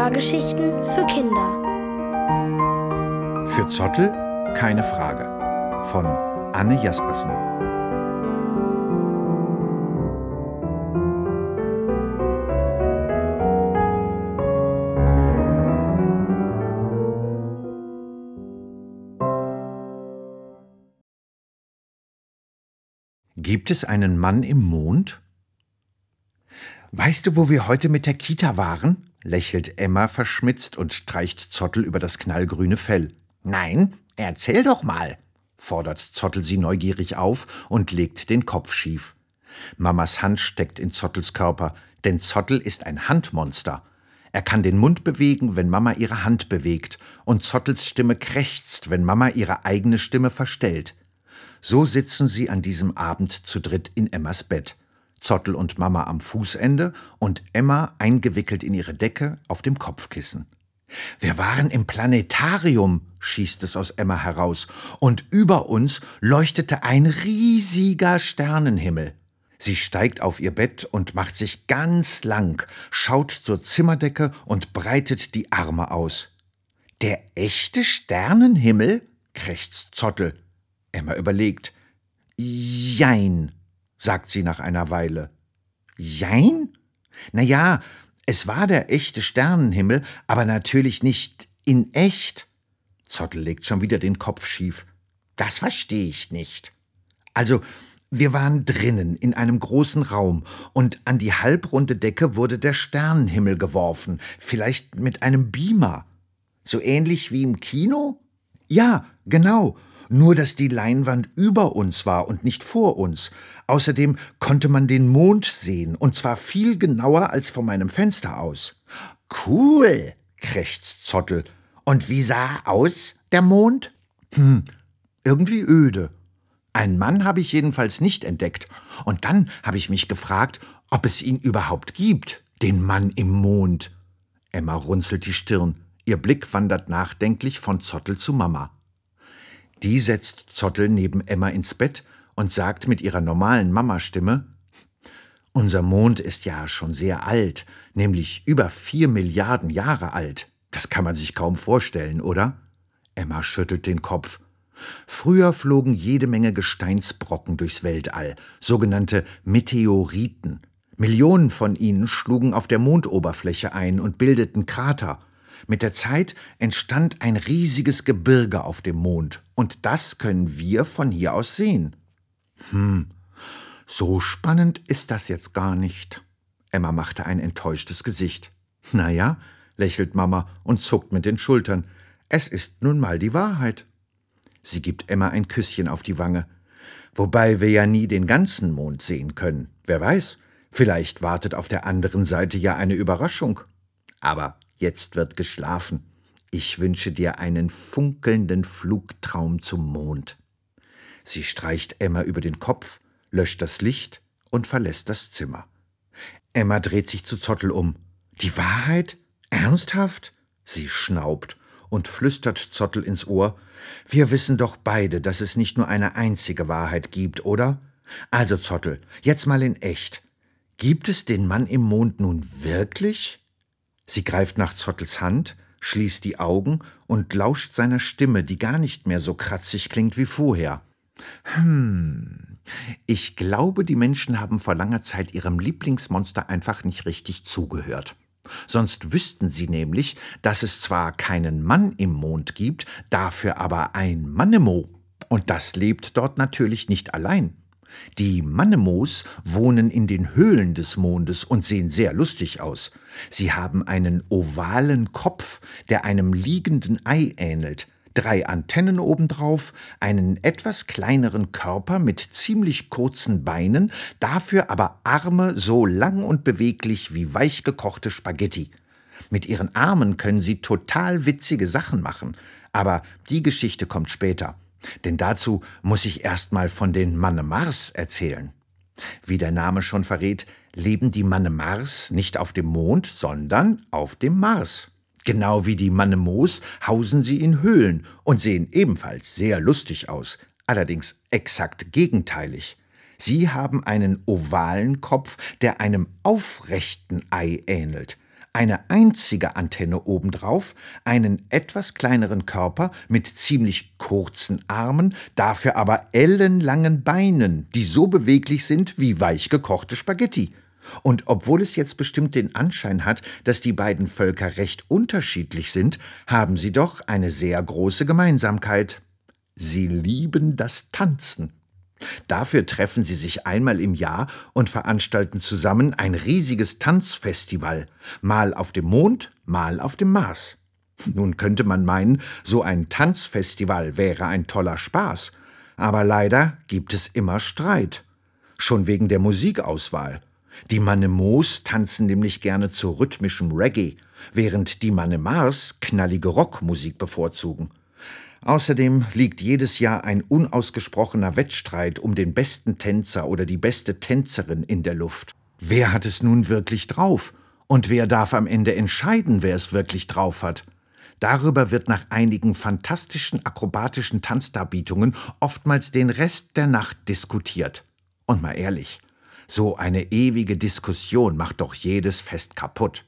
Hörgeschichten für Kinder. Für Zottel keine Frage von Anne Jaspersen. Gibt es einen Mann im Mond? Weißt du, wo wir heute mit der Kita waren? Lächelt Emma verschmitzt und streicht Zottel über das knallgrüne Fell. Nein, erzähl doch mal, fordert Zottel sie neugierig auf und legt den Kopf schief. Mamas Hand steckt in Zottels Körper, denn Zottel ist ein Handmonster. Er kann den Mund bewegen, wenn Mama ihre Hand bewegt, und Zottels Stimme krächzt, wenn Mama ihre eigene Stimme verstellt. So sitzen sie an diesem Abend zu dritt in Emmas Bett. Zottel und Mama am Fußende und Emma eingewickelt in ihre Decke auf dem Kopfkissen. »Wir waren im Planetarium«, schießt es aus Emma heraus, und über uns leuchtete ein riesiger Sternenhimmel. Sie steigt auf ihr Bett und macht sich ganz lang, schaut zur Zimmerdecke und breitet die Arme aus. »Der echte Sternenhimmel?«, krächzt Zottel. Emma überlegt. »Jein«, sagt sie nach einer Weile. »Jein? Na ja, es war der echte Sternenhimmel, aber natürlich nicht in echt.« Zottel legt schon wieder den Kopf schief. »Das verstehe ich nicht.« »Also, wir waren drinnen in einem großen Raum und an die halbrunde Decke wurde der Sternenhimmel geworfen, vielleicht mit einem Beamer. So ähnlich wie im Kino?« »Ja, genau. Nur, dass die Leinwand über uns war und nicht vor uns. Außerdem konnte man den Mond sehen, und zwar viel genauer als von meinem Fenster aus.« »Cool«, krächzt Zottel. »Und wie sah er aus, der Mond?« Irgendwie öde. Einen Mann habe ich jedenfalls nicht entdeckt. Und dann habe ich mich gefragt, ob es ihn überhaupt gibt, den Mann im Mond.« Emma runzelt die Stirn. Ihr Blick wandert nachdenklich von Zottel zu Mama. Die setzt Zottel neben Emma ins Bett und sagt mit ihrer normalen Mamastimme: »Unser Mond ist ja schon sehr alt, nämlich über 4 Milliarden Jahre alt. Das kann man sich kaum vorstellen, oder?« Emma schüttelt den Kopf. »Früher flogen jede Menge Gesteinsbrocken durchs Weltall, sogenannte Meteoriten. Millionen von ihnen schlugen auf der Mondoberfläche ein und bildeten Krater. Mit der Zeit entstand ein riesiges Gebirge auf dem Mond, und das können wir von hier aus sehen.« So spannend ist das jetzt gar nicht. Emma machte ein enttäuschtes Gesicht. »Naja«, lächelt Mama und zuckt mit den Schultern, »es ist nun mal die Wahrheit.« Sie gibt Emma ein Küsschen auf die Wange. »Wobei wir ja nie den ganzen Mond sehen können. Wer weiß, vielleicht wartet auf der anderen Seite ja eine Überraschung. Aber jetzt wird geschlafen. Ich wünsche dir einen funkelnden Flugtraum zum Mond.« Sie streicht Emma über den Kopf, löscht das Licht und verlässt das Zimmer. Emma dreht sich zu Zottel um. »Die Wahrheit? Ernsthaft?« Sie schnaubt und flüstert Zottel ins Ohr. »Wir wissen doch beide, dass es nicht nur eine einzige Wahrheit gibt, oder? Also Zottel, jetzt mal in echt. Gibt es den Mann im Mond nun wirklich?« Sie greift nach Zottels Hand, schließt die Augen und lauscht seiner Stimme, die gar nicht mehr so kratzig klingt wie vorher. Ich glaube, die Menschen haben vor langer Zeit ihrem Lieblingsmonster einfach nicht richtig zugehört. Sonst wüssten sie nämlich, dass es zwar keinen Mann im Mond gibt, dafür aber ein Mannemo. Und das lebt dort natürlich nicht allein. Die Mannemos wohnen in den Höhlen des Mondes und sehen sehr lustig aus. Sie haben einen ovalen Kopf, der einem liegenden Ei ähnelt, 3 Antennen obendrauf, einen etwas kleineren Körper mit ziemlich kurzen Beinen, dafür aber Arme so lang und beweglich wie weich gekochte Spaghetti. Mit ihren Armen können sie total witzige Sachen machen, aber die Geschichte kommt später. Denn dazu muss ich erst mal von den Mannemars erzählen. Wie der Name schon verrät, leben die Mannemars nicht auf dem Mond, sondern auf dem Mars. Genau wie die Mannemos hausen sie in Höhlen und sehen ebenfalls sehr lustig aus, allerdings exakt gegenteilig. Sie haben einen ovalen Kopf, der einem aufrechten Ei ähnelt. Eine einzige Antenne obendrauf, einen etwas kleineren Körper mit ziemlich kurzen Armen, dafür aber ellenlangen Beinen, die so beweglich sind wie weich gekochte Spaghetti. Und obwohl es jetzt bestimmt den Anschein hat, dass die beiden Völker recht unterschiedlich sind, haben sie doch eine sehr große Gemeinsamkeit. Sie lieben das Tanzen. Dafür treffen sie sich einmal im Jahr und veranstalten zusammen ein riesiges Tanzfestival, mal auf dem Mond, mal auf dem Mars. Nun könnte man meinen, so ein Tanzfestival wäre ein toller Spaß, aber leider gibt es immer Streit. Schon wegen der Musikauswahl. Die Mannemoos tanzen nämlich gerne zu rhythmischem Reggae, während die Mannemars knallige Rockmusik bevorzugen. Außerdem liegt jedes Jahr ein unausgesprochener Wettstreit um den besten Tänzer oder die beste Tänzerin in der Luft. Wer hat es nun wirklich drauf? Und wer darf am Ende entscheiden, wer es wirklich drauf hat? Darüber wird nach einigen fantastischen akrobatischen Tanzdarbietungen oftmals den Rest der Nacht diskutiert. Und mal ehrlich, so eine ewige Diskussion macht doch jedes Fest kaputt.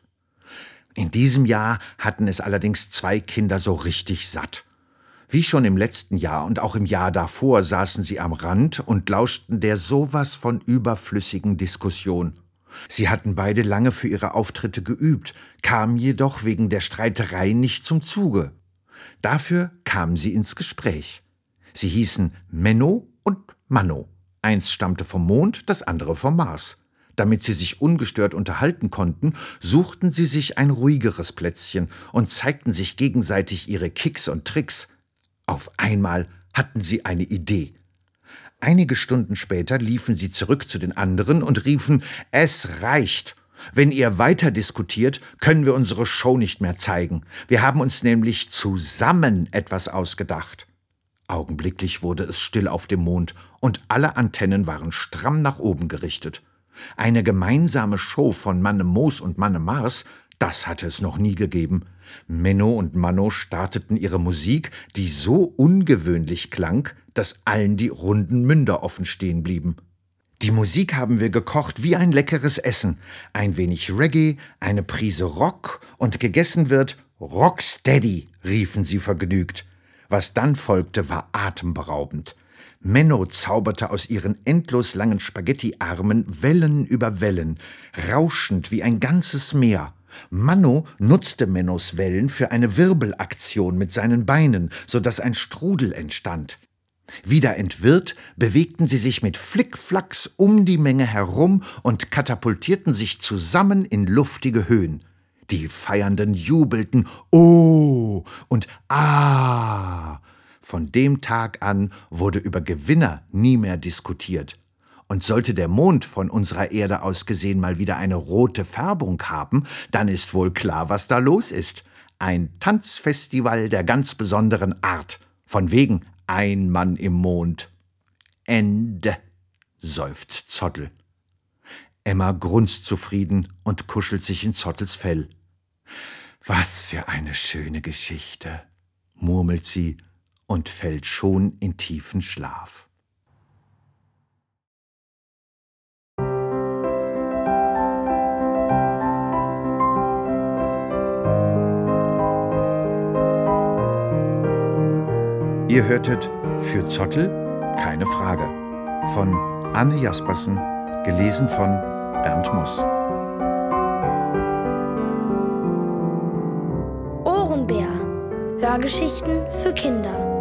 In diesem Jahr hatten es allerdings 2 Kinder so richtig satt. Wie schon im letzten Jahr und auch im Jahr davor saßen sie am Rand und lauschten der sowas von überflüssigen Diskussion. Sie hatten beide lange für ihre Auftritte geübt, kamen jedoch wegen der Streiterei nicht zum Zuge. Dafür kamen sie ins Gespräch. Sie hießen Menno und Manno. Eins stammte vom Mond, das andere vom Mars. Damit sie sich ungestört unterhalten konnten, suchten sie sich ein ruhigeres Plätzchen und zeigten sich gegenseitig ihre Kicks und Tricks. Auf einmal hatten sie eine Idee. Einige Stunden später liefen sie zurück zu den anderen und riefen: »Es reicht! Wenn ihr weiter diskutiert, können wir unsere Show nicht mehr zeigen. Wir haben uns nämlich zusammen etwas ausgedacht.« Augenblicklich wurde es still auf dem Mond und alle Antennen waren stramm nach oben gerichtet. Eine gemeinsame Show von Mannemoos und Mannemars, das hatte es noch nie gegeben. Menno und Manno starteten ihre Musik, die so ungewöhnlich klang, dass allen die runden Münder offen stehen blieben. Die Musik haben wir gekocht wie ein leckeres Essen. Ein wenig Reggae, eine Prise Rock und gegessen wird Rocksteady, riefen sie vergnügt. Was dann folgte, war atemberaubend. Menno zauberte aus ihren endlos langen Spaghettiarmen Wellen über Wellen, rauschend wie ein ganzes Meer. Manno nutzte Mennos Wellen für eine Wirbelaktion mit seinen Beinen, sodass ein Strudel entstand. Wieder entwirrt, bewegten sie sich mit Flickflacks um die Menge herum und katapultierten sich zusammen in luftige Höhen. Die Feiernden jubelten »Oh« und »Ah«. Von dem Tag an wurde über Gewinner nie mehr diskutiert. Und sollte der Mond von unserer Erde aus gesehen mal wieder eine rote Färbung haben, dann ist wohl klar, was da los ist. Ein Tanzfestival der ganz besonderen Art. Von wegen ein Mann im Mond. Ende, seufzt Zottel. Emma grunzt zufrieden und kuschelt sich in Zottels Fell. Was für eine schöne Geschichte, murmelt sie und fällt schon in tiefen Schlaf. Ihr hörtet Für Zottel keine Frage von Anne Jaspersen, gelesen von Bernd Muss. Ohrenbär. Hörgeschichten für Kinder.